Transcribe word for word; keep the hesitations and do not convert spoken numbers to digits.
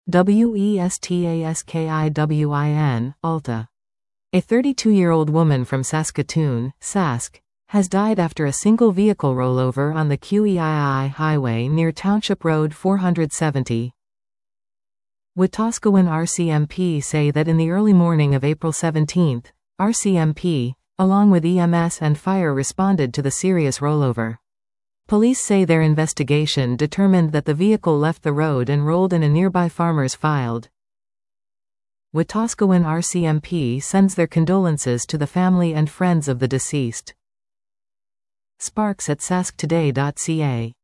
Westaskiwin, Alta. A thirty-two-year-old woman from Saskatoon, Sask, has died after a single vehicle rollover on the Quii highway near Township Road four hundred seventy. Wetaskiwin R C M P say that in the early morning of April seventeenth, R C M P, along with E M S and fire, responded to the serious rollover. Police say their investigation determined that the vehicle left the road and rolled in a nearby farmer's field. Wetaskiwin R C M P sends their condolences to the family and friends of the deceased. Sparks at sask today dot c a